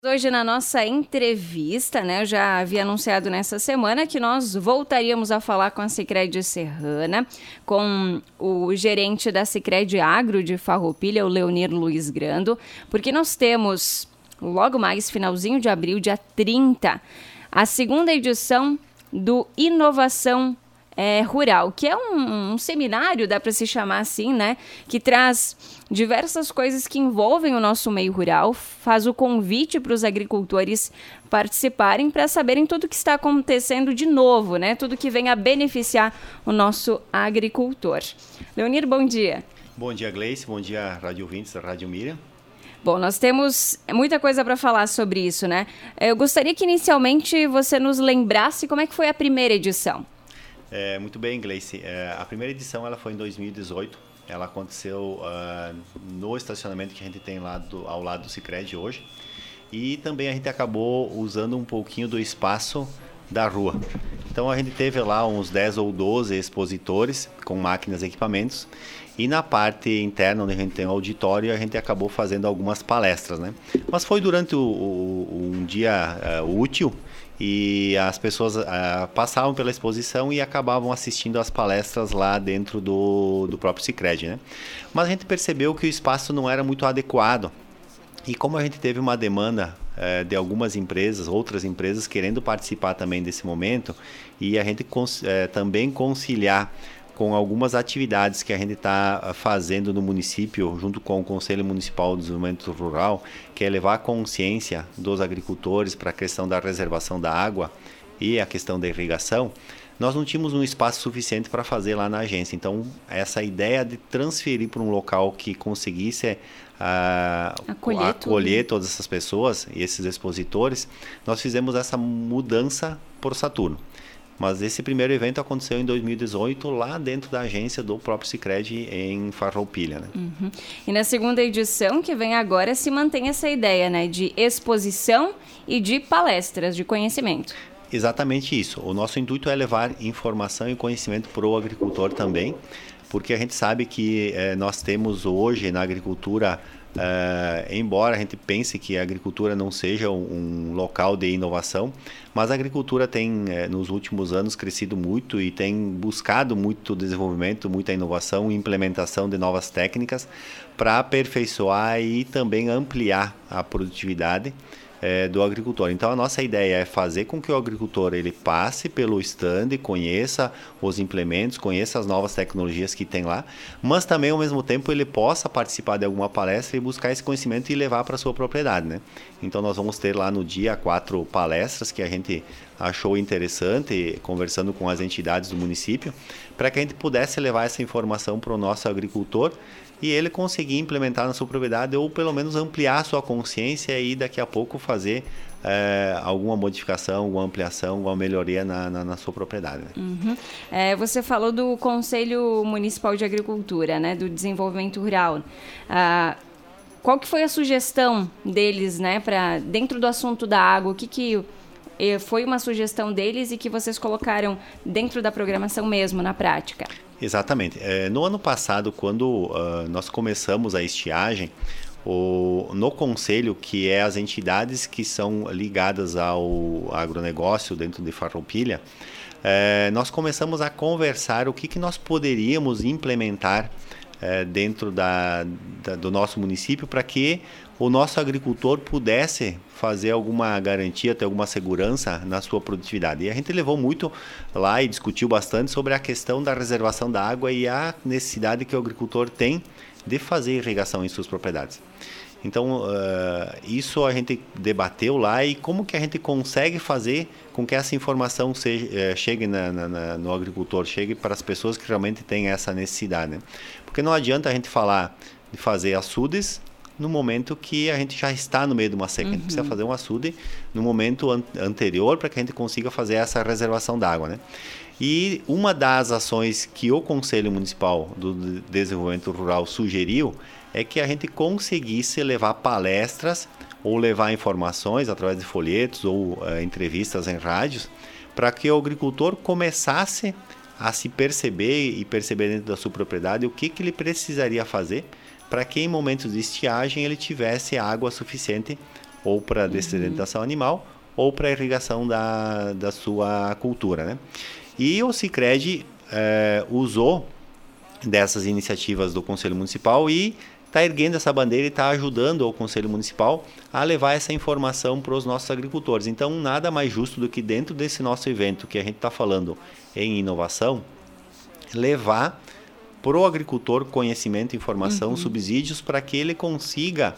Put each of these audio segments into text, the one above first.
Hoje na nossa entrevista, né, eu já havia anunciado nessa semana que nós voltaríamos a falar com a Sicredi Serrana, com o gerente da Sicredi Agro de Farroupilha, o Leonir Luiz Grando, porque nós temos, logo mais, finalzinho de abril, dia 30, a segunda edição do Inovação Rural, que é um seminário, dá para se chamar assim, né, que traz diversas coisas que envolvem o nosso meio rural, faz o convite para os agricultores participarem para saberem tudo o que está acontecendo de novo, né, tudo que vem a beneficiar o nosso agricultor. Leonir, bom dia. Bom dia, Gleice, bom dia, rádio ouvintes da Rádio Miriam. Bom, nós temos muita coisa para falar sobre isso, né? Eu gostaria que inicialmente você nos lembrasse como é que foi a primeira edição. Muito bem, Gleice. A primeira edição ela foi em 2018. Ela aconteceu no estacionamento que a gente tem lá ao lado do Sicredi hoje. E também a gente acabou usando um pouquinho do espaço da rua. Então a gente teve lá uns 10 ou 12 expositores com máquinas e equipamentos. E na parte interna, onde a gente tem o auditório, a gente acabou fazendo algumas palestras, né? Mas foi durante um dia útil. E as pessoas passavam pela exposição e acabavam assistindo às palestras lá dentro do próprio Sicredi, né? Mas a gente percebeu que o espaço não era muito adequado. E como a gente teve uma demanda de algumas empresas, outras empresas querendo participar também desse momento, e a gente também conciliar com algumas atividades que a gente está fazendo no município, junto com o Conselho Municipal de Desenvolvimento Rural, que é levar a consciência dos agricultores para a questão da reservação da água e a questão da irrigação, nós não tínhamos um espaço suficiente para fazer lá na agência. Então, essa ideia de transferir para um local que conseguisse acolher todas essas pessoas e esses expositores, nós fizemos essa mudança por Saturno. Mas esse primeiro evento aconteceu em 2018, lá dentro da agência do próprio Sicredi em Farroupilha, né? Uhum. E na segunda edição, que vem agora, se mantém essa ideia, né, de exposição e de palestras de conhecimento. Exatamente isso. O nosso intuito é levar informação e conhecimento para o agricultor também, porque a gente sabe que nós temos hoje na agricultura, embora a gente pense que a agricultura não seja um local de inovação, mas a agricultura tem nos últimos anos crescido muito e tem buscado muito desenvolvimento, muita inovação e implementação de novas técnicas para aperfeiçoar e também ampliar a produtividade do agricultor. Então a nossa ideia é fazer com que o agricultor ele passe pelo stand, conheça os implementos, conheça as novas tecnologias que tem lá, mas também ao mesmo tempo ele possa participar de alguma palestra e buscar esse conhecimento e levar para a sua propriedade, né? Então nós vamos ter lá no dia 4 palestras que a gente achou interessante, conversando com as entidades do município, para que a gente pudesse levar essa informação para o nosso agricultor e ele conseguir implementar na sua propriedade ou pelo menos ampliar a sua consciência e daqui a pouco fazer alguma modificação, alguma ampliação, alguma melhoria na sua propriedade. Né? Uhum. Você falou do Conselho Municipal de Agricultura, né, do Desenvolvimento Rural. Qual que foi a sugestão deles, né, para dentro do assunto da água? O que foi uma sugestão deles e que vocês colocaram dentro da programação mesmo, na prática? Exatamente. No ano passado, quando nós começamos a estiagem, no Conselho, que é as entidades que são ligadas ao agronegócio dentro de Farroupilha, nós começamos a conversar o que nós poderíamos implementar dentro do nosso município para que o nosso agricultor pudesse fazer alguma garantia, ter alguma segurança na sua produtividade. E a gente levou muito lá e discutiu bastante sobre a questão da reservação da água e a necessidade que o agricultor tem de fazer irrigação em suas propriedades. Então, isso a gente debateu lá e como que a gente consegue fazer com que essa informação chegue no agricultor, chegue para as pessoas que realmente têm essa necessidade. Né? Porque não adianta a gente falar de fazer açudes no momento que a gente já está no meio de uma seca. A gente precisa fazer um açude no momento anterior para que a gente consiga fazer essa reservação d'água, né? E uma das ações que o Conselho Municipal do Desenvolvimento Rural sugeriu é que a gente conseguisse levar palestras ou levar informações através de folhetos ou entrevistas em rádios para que o agricultor começasse a se perceber e perceber dentro da sua propriedade o que ele precisaria fazer para que em momentos de estiagem ele tivesse água suficiente ou para dessedentação animal, ou para irrigação da sua cultura, né? E o Sicredi usou dessas iniciativas do Conselho Municipal e está erguendo essa bandeira e está ajudando o Conselho Municipal a levar essa informação para os nossos agricultores. Então, nada mais justo do que dentro desse nosso evento, que a gente está falando em inovação, levar para o agricultor conhecimento, informação, subsídios, para que ele consiga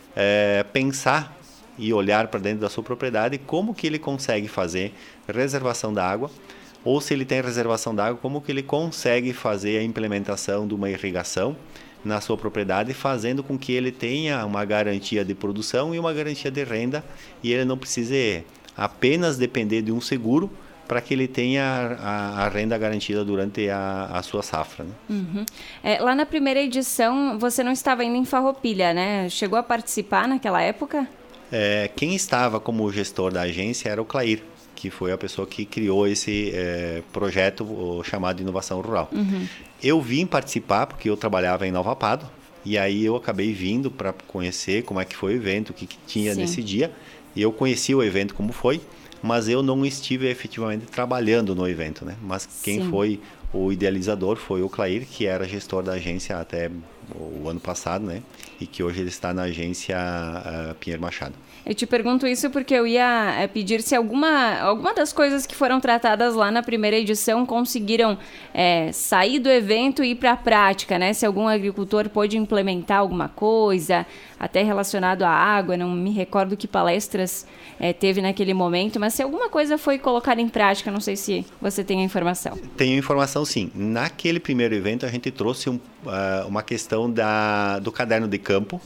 pensar e olhar para dentro da sua propriedade como que ele consegue fazer reservação da água, ou se ele tem reservação da água, como que ele consegue fazer a implementação de uma irrigação na sua propriedade, fazendo com que ele tenha uma garantia de produção e uma garantia de renda, e ele não precise apenas depender de um seguro para que ele tenha a renda garantida durante a sua safra, né? Lá na primeira edição, você não estava ainda em Farroupilha, né? Chegou a participar naquela época? Quem estava como gestor da agência era o Clair, que foi a pessoa que criou esse projeto chamado Inovação Rural. Eu vim participar porque eu trabalhava em Nova Pado, e aí eu acabei vindo para conhecer como é que foi o evento, o que tinha nesse dia, e eu conheci o evento como foi, mas eu não estive efetivamente trabalhando no evento, né? Mas quem foi o idealizador foi o Clair, que era gestor da agência até o ano passado, né? E que hoje ele está na agência Pinheiro Machado. Eu te pergunto isso porque eu ia pedir se alguma das coisas que foram tratadas lá na primeira edição conseguiram sair do evento e ir para a prática, né? Se algum agricultor pôde implementar alguma coisa, até relacionado à água, não me recordo que palestras teve naquele momento, mas se alguma coisa foi colocada em prática, não sei se você tem a informação. Tenho informação, sim. Naquele primeiro evento a gente trouxe uma questão do caderno de campo,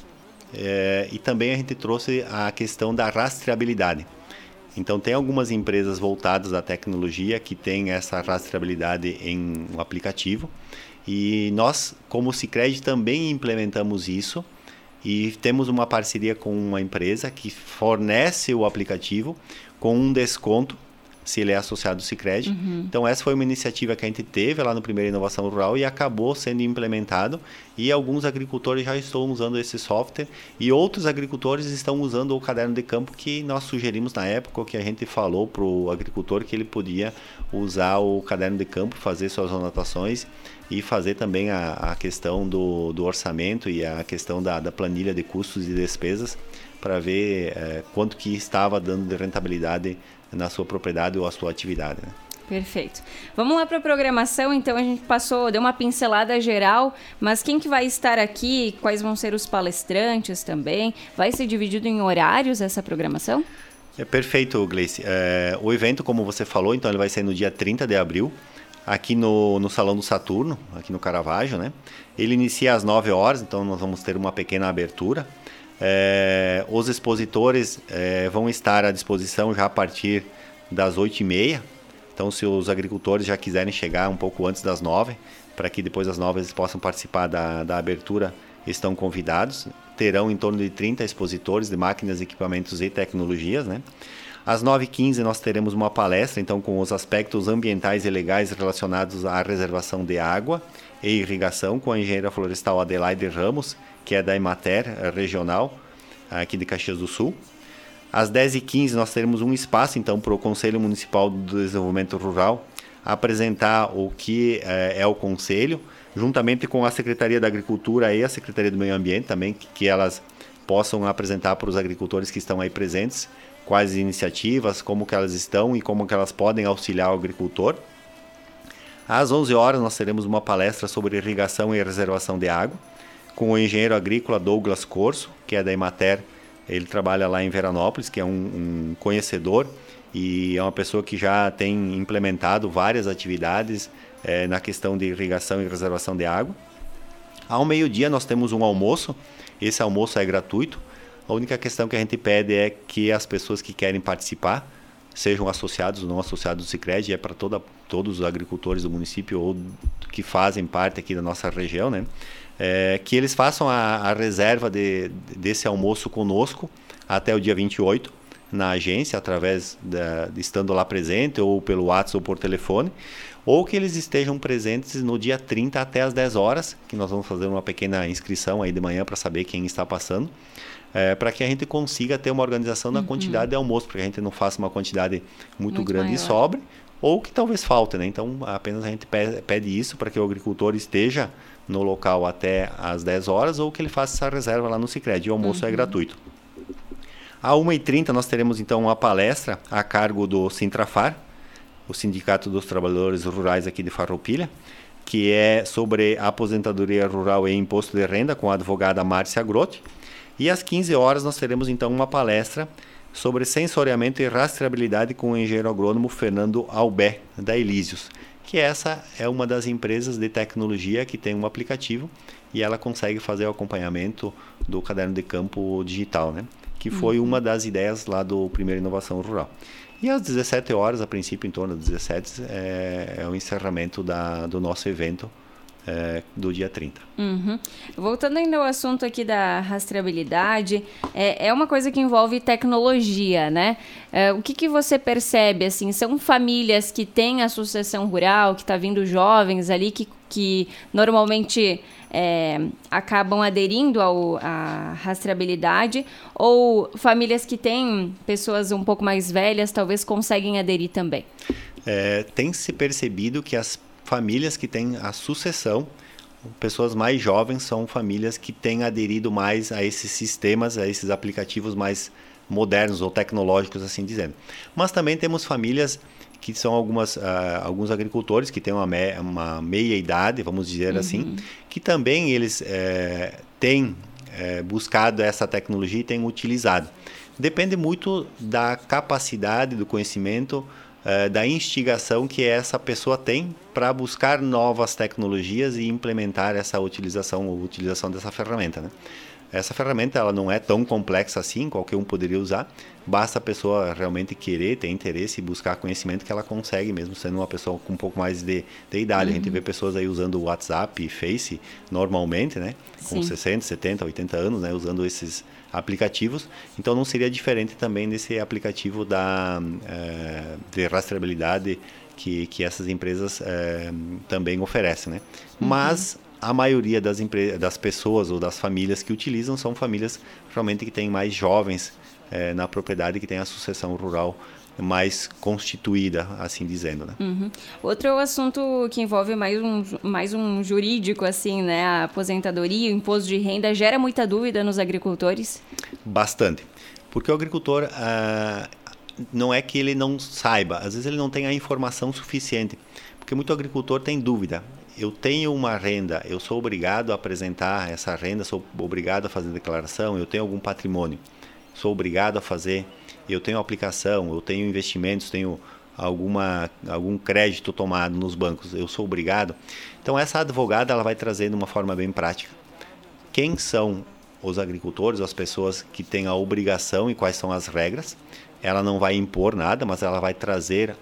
e também a gente trouxe a questão da rastreabilidade. Então tem algumas empresas voltadas à tecnologia que têm essa rastreabilidade em um aplicativo, e nós, como Sicredi, também implementamos isso e temos uma parceria com uma empresa que fornece o aplicativo com um desconto se ele é associado ao Sicredi. Então essa foi uma iniciativa que a gente teve lá no primeiro Inovação Rural e acabou sendo implementado, e alguns agricultores já estão usando esse software e outros agricultores estão usando o caderno de campo que nós sugerimos na época, que a gente falou para o agricultor que ele podia usar o caderno de campo, fazer suas anotações e fazer também a questão do orçamento e a questão da planilha de custos e despesas para ver quanto que estava dando de rentabilidade na sua propriedade ou a sua atividade, né? Perfeito. Vamos lá para a programação, então a gente deu uma pincelada geral, mas quem que vai estar aqui, quais vão ser os palestrantes também? Vai ser dividido em horários essa programação? Perfeito, Gleice. O evento, como você falou, então ele vai ser no dia 30 de abril, aqui no Salão do Saturno, aqui no Caravaggio, né? Ele inicia às 9 horas, então nós vamos ter uma pequena abertura. Os expositores vão estar à disposição já a partir das 8h30. Então, se os agricultores já quiserem chegar um pouco antes das 9, para que depois das 9 eles possam participar da abertura, estão convidados. Terão em torno de 30 expositores de máquinas, equipamentos e tecnologias, né? Às 9h15 nós teremos uma palestra, então, com os aspectos ambientais e legais relacionados à reservação de água e irrigação, com a engenheira florestal Adelaide Ramos, que é da Emater regional, aqui de Caxias do Sul. Às 10h15 nós teremos um espaço, então, para o Conselho Municipal do Desenvolvimento Rural apresentar o que é o Conselho, juntamente com a Secretaria da Agricultura e a Secretaria do Meio Ambiente também, que elas possam apresentar para os agricultores que estão aí presentes quais iniciativas, como que elas estão e como que elas podem auxiliar o agricultor. Às 11 horas nós teremos uma palestra sobre irrigação e reservação de água, com o engenheiro agrícola Douglas Corso, que é da Emater. Ele trabalha lá em Veranópolis, que é um conhecedor e é uma pessoa que já tem implementado várias atividades na questão de irrigação e reservação de água. Ao meio-dia nós temos um almoço. Esse almoço é gratuito. A única questão que a gente pede é que as pessoas que querem participar, sejam associados ou não associados do Sicredi, é para todos os agricultores do município ou que fazem parte aqui da nossa região, né? Que eles façam a reserva desse almoço conosco até o dia 28, na agência, através de estando lá presente, ou pelo WhatsApp ou por telefone, ou que eles estejam presentes no dia 30 até as 10 horas, que nós vamos fazer uma pequena inscrição aí de manhã para saber quem está passando, para que a gente consiga ter uma organização da quantidade de almoço, para que a gente não faça uma quantidade muito grande maior. E sobre, ou que talvez falte, né? Então, apenas a gente pede isso para que o agricultor esteja no local até as 10 horas, ou que ele faça essa reserva lá no Sicredi, e o almoço é gratuito. Às 1h30 nós teremos então uma palestra a cargo do Sintrafar, o Sindicato dos Trabalhadores Rurais aqui de Farroupilha, que é sobre a aposentadoria rural e imposto de renda, com a advogada Márcia Grotti. E às 15 horas nós teremos então uma palestra sobre sensoriamento e rastreabilidade com o engenheiro agrônomo Fernando Albé, da Elísios, que essa é uma das empresas de tecnologia que tem um aplicativo e ela consegue fazer o acompanhamento do caderno de campo digital, né? Que foi uma das ideias lá do Primeira Inovação Rural. E às 17 horas, a princípio, em torno das 17, é o encerramento do nosso evento do dia 30. Voltando ainda ao assunto aqui da rastreabilidade, é uma coisa que envolve tecnologia, né? O que você percebe, assim, são famílias que têm a sucessão rural, que está vindo jovens ali, que normalmente acabam aderindo à rastreabilidade, ou famílias que têm pessoas um pouco mais velhas talvez conseguem aderir também? Tem se percebido que as famílias que têm a sucessão, pessoas mais jovens, são famílias que têm aderido mais a esses sistemas, a esses aplicativos mais modernos ou tecnológicos, assim dizendo. Mas também temos famílias que são alguns agricultores que têm uma meia idade, vamos dizer assim, que também eles têm buscado essa tecnologia e têm utilizado. Depende muito da capacidade, do conhecimento, da instigação que essa pessoa tem para buscar novas tecnologias e implementar essa utilização dessa ferramenta, né? Essa ferramenta ela não é tão complexa assim, qualquer um poderia usar, basta a pessoa realmente querer, ter interesse e buscar conhecimento que ela consegue, mesmo sendo uma pessoa com um pouco mais de idade. A gente vê pessoas aí usando o WhatsApp e Face normalmente, né? Com 60, 70, 80 anos, né? Usando esses aplicativos. Então não seria diferente também desse aplicativo de rastreabilidade que essas empresas também oferecem, né? Mas a maioria das pessoas ou das famílias que utilizam são famílias realmente que têm mais jovens na propriedade, que têm a sucessão rural mais constituída, assim dizendo, né? Outro assunto que envolve mais um jurídico, assim, né? A aposentadoria, o imposto de renda, gera muita dúvida nos agricultores? Bastante. Porque o agricultor, não é que ele não saiba, às vezes ele não tem a informação suficiente. Porque muito agricultor tem dúvida. Eu tenho uma renda, eu sou obrigado a apresentar essa renda, sou obrigado a fazer declaração, eu tenho algum patrimônio, sou obrigado a fazer, eu tenho aplicação, eu tenho investimentos, tenho algum crédito tomado nos bancos, eu sou obrigado. Então essa advogada ela vai trazer de uma forma bem prática quem são os agricultores, as pessoas que têm a obrigação e quais são as regras. Ela não vai impor nada, mas ela vai trazer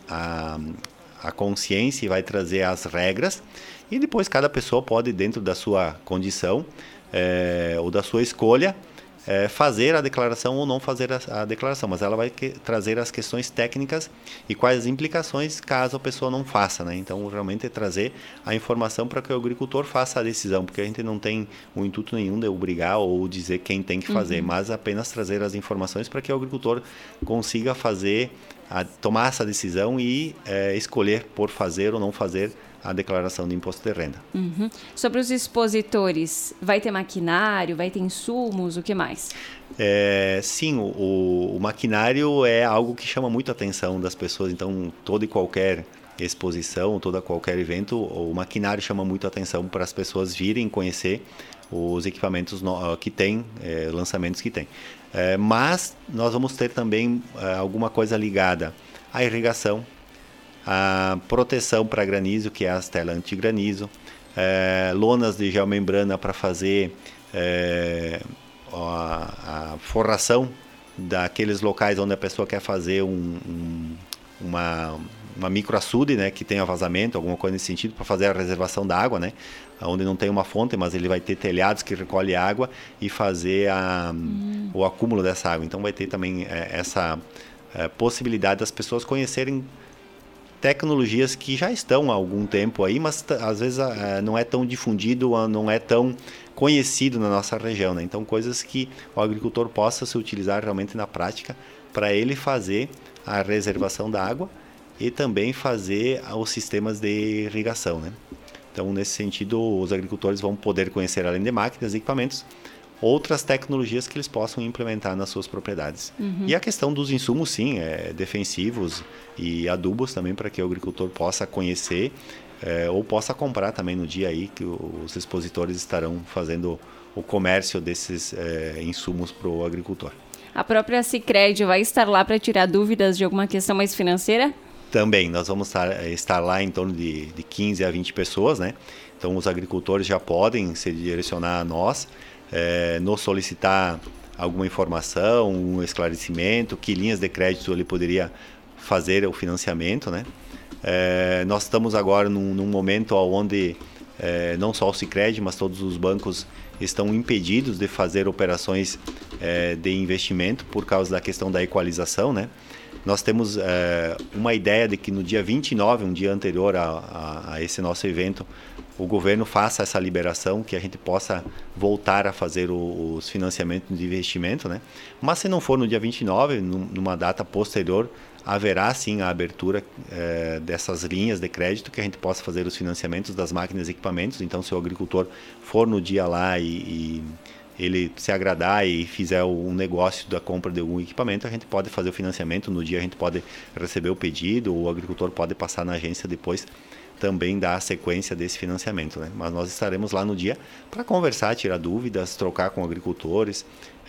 a consciência e vai trazer as regras, e depois cada pessoa pode, dentro da sua condição ou da sua escolha, fazer a declaração ou não fazer a declaração, mas ela vai trazer as questões técnicas e quais as implicações caso a pessoa não faça, né? Então, realmente é trazer a informação para que o agricultor faça a decisão, porque a gente não tem o intuito nenhum de obrigar ou dizer quem tem que fazer, mas apenas trazer as informações para que o agricultor consiga tomar essa decisão e escolher por fazer ou não fazer a declaração de imposto de renda. Sobre os expositores, vai ter maquinário, vai ter insumos, o que mais? Sim, o maquinário é algo que chama muito a atenção das pessoas, então toda e qualquer exposição, qualquer evento, o maquinário chama muito a atenção para as pessoas virem conhecer os equipamentos que tem, lançamentos que tem. Mas nós vamos ter também alguma coisa ligada à irrigação, a proteção para granizo, que é as telas anti-granizo, lonas de geomembrana para fazer a forração daqueles locais onde a pessoa quer fazer uma microaçude, né, que tenha vazamento, alguma coisa nesse sentido, para fazer a reservação da água, né? onde não tem uma fonte, mas ele vai ter telhados que recolhem água e fazer o acúmulo dessa água. Então vai ter também essa possibilidade das pessoas conhecerem tecnologias que já estão há algum tempo aí, mas às vezes não é tão difundido, não é tão conhecido na nossa região, né? Então coisas que o agricultor possa se utilizar realmente na prática para ele fazer a reservação da água e também fazer os sistemas de irrigação, né? Então nesse sentido os agricultores vão poder conhecer, além de máquinas e equipamentos, outras tecnologias que eles possam implementar nas suas propriedades. E a questão dos insumos, sim, defensivos e adubos também, para que o agricultor possa conhecer ou possa comprar também no dia aí, que os expositores estarão fazendo o comércio desses insumos para o agricultor. A própria Sicredi vai estar lá para tirar dúvidas de alguma questão mais financeira? Também, nós vamos estar lá em torno de 15 a 20 pessoas, né? Então os agricultores já podem se direcionar a nós, nos solicitar alguma informação, um esclarecimento, que linhas de crédito ele poderia fazer o financiamento, né? Nós estamos agora num momento onde não só o Sicredi, mas todos os bancos estão impedidos de fazer operações de investimento por causa da questão da equalização, né? Nós temos uma ideia de que no dia 29, um dia anterior a esse nosso evento, o governo faça essa liberação, que a gente possa voltar a fazer os financiamentos de investimento, né? Mas se não for no dia 29, numa data posterior, haverá sim a abertura dessas linhas de crédito, que a gente possa fazer os financiamentos das máquinas e equipamentos. Então, se o agricultor for no dia lá e ele se agradar e fizer um negócio da compra de algum equipamento, a gente pode fazer o financiamento. No dia a gente pode receber o pedido, o agricultor pode passar na agência depois também dar a sequência desse financiamento, né? Mas nós estaremos lá no dia para conversar, tirar dúvidas, trocar com agricultores,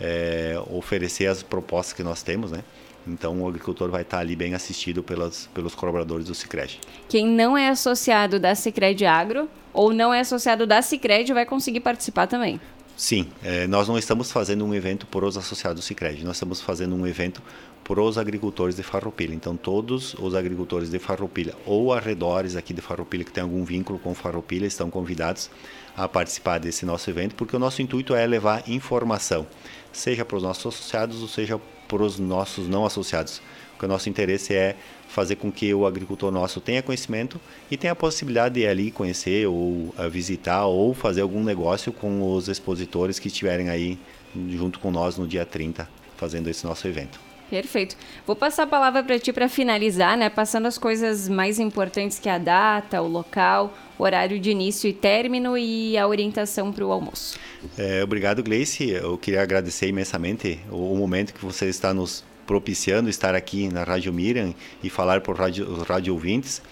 oferecer as propostas que nós temos, né? Então o agricultor vai estar ali bem assistido pelos colaboradores do Sicredi. Quem não é associado da Sicredi Agro ou não é associado da Sicredi vai conseguir participar também? Sim, nós não estamos fazendo um evento para os associados do Sicredi, nós estamos fazendo um evento para os agricultores de Farroupilha. Então todos os agricultores de Farroupilha ou arredores aqui de Farroupilha que têm algum vínculo com Farroupilha estão convidados a participar desse nosso evento, porque o nosso intuito é levar informação, seja para os nossos associados ou seja para os nossos não associados. Porque o nosso interesse é fazer com que o agricultor nosso tenha conhecimento e tenha a possibilidade de ir ali conhecer ou visitar ou fazer algum negócio com os expositores que estiverem aí junto com nós no dia 30, fazendo esse nosso evento. Perfeito. Vou passar a palavra para ti para finalizar, né? Passando as coisas mais importantes, que é a data, o local, o horário de início e término e a orientação para o almoço. Obrigado, Gleice. Eu queria agradecer imensamente o momento que você está nos propiciando estar aqui na Rádio Miriam e falar por os rádio ouvintes.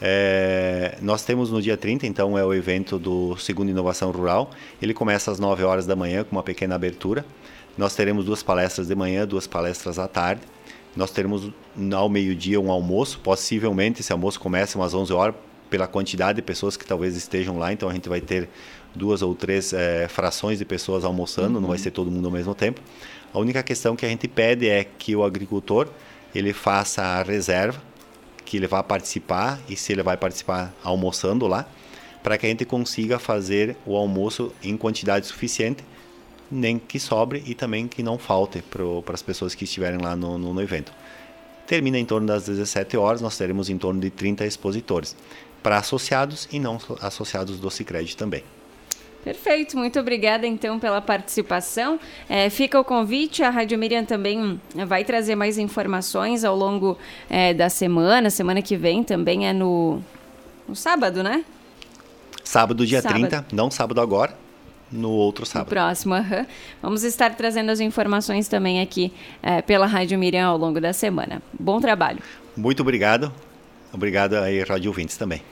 Nós temos no dia 30, então, é o evento do Segundo Inovação Rural. Ele começa às 9 horas da manhã com uma pequena abertura. Nós teremos 2 palestras de manhã, 2 palestras à tarde. Nós teremos ao meio-dia um almoço. Possivelmente esse almoço comece umas 11 horas pela quantidade de pessoas que talvez estejam lá. Então a gente vai ter 2 ou 3 frações de pessoas almoçando, não vai ser todo mundo ao mesmo tempo. A única questão que a gente pede é que o agricultor ele faça a reserva, que ele vá participar, e se ele vai participar almoçando lá, para que a gente consiga fazer o almoço em quantidade suficiente, nem que sobre e também que não falte para as pessoas que estiverem lá no evento. Termina em torno das 17 horas, nós teremos em torno de 30 expositores, para associados e não associados do Sicredi também. Perfeito, muito obrigada então pela participação. Fica o convite, a Rádio Miriam também vai trazer mais informações ao longo da semana que vem também é no sábado, né? Sábado, dia 30, não sábado agora, no outro sábado. No próximo, Vamos estar trazendo as informações também aqui pela Rádio Miriam ao longo da semana. Bom trabalho. Muito obrigado. Obrigado aí, Rádio Ouvintes também.